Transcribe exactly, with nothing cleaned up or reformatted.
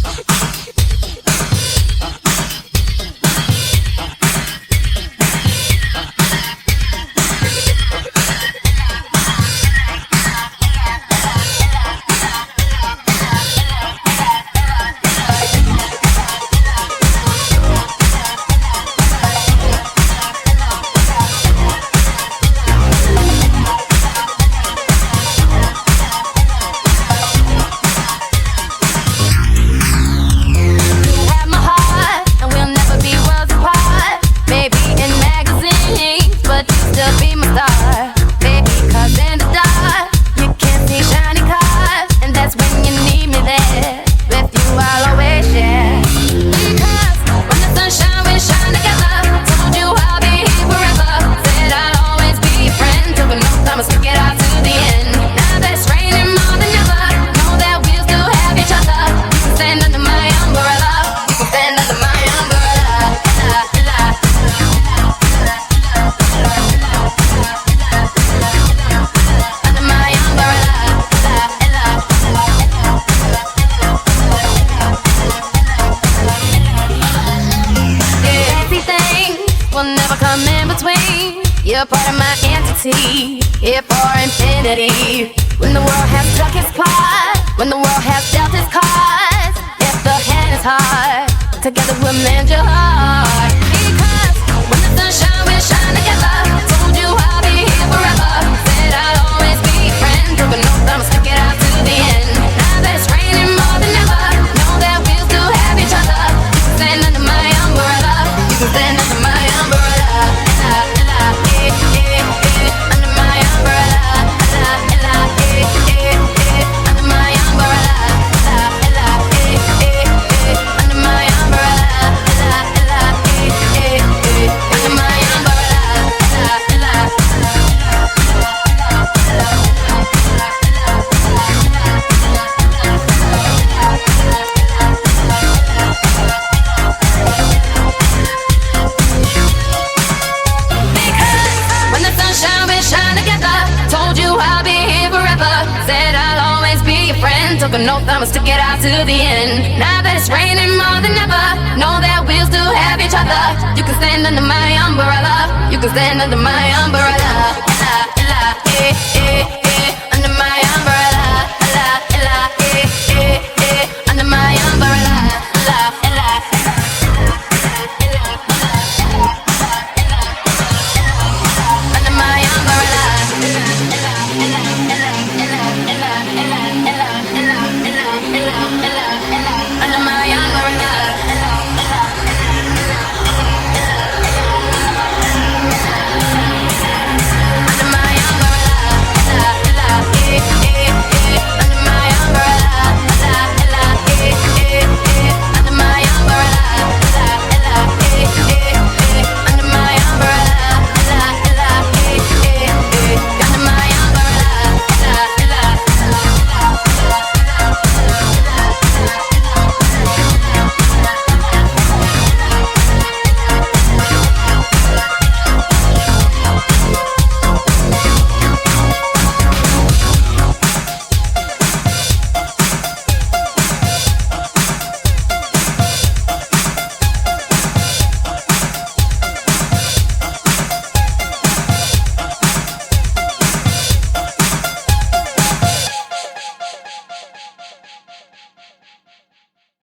You're part of my entity, here for infinity. When the world has struck its part, when the world has dealt its cards, if the hand is hard, together we'll mend your heart. Because when the sun shines, we'll shine together. Told you I'll be here forever. Said I'll always be your friend. Took an oath, I'ma stick it out to the end. Now that it's raining more than ever, know that we'll still have each other. You can stand under my umbrella. You can stand under my umbrella. Took an oath, I'ma stick it out to the end. Now that it's raining more than ever, know that we'll still have each other. You can stand under my umbrella. You can stand under my umbrella. La, la, eh, eh.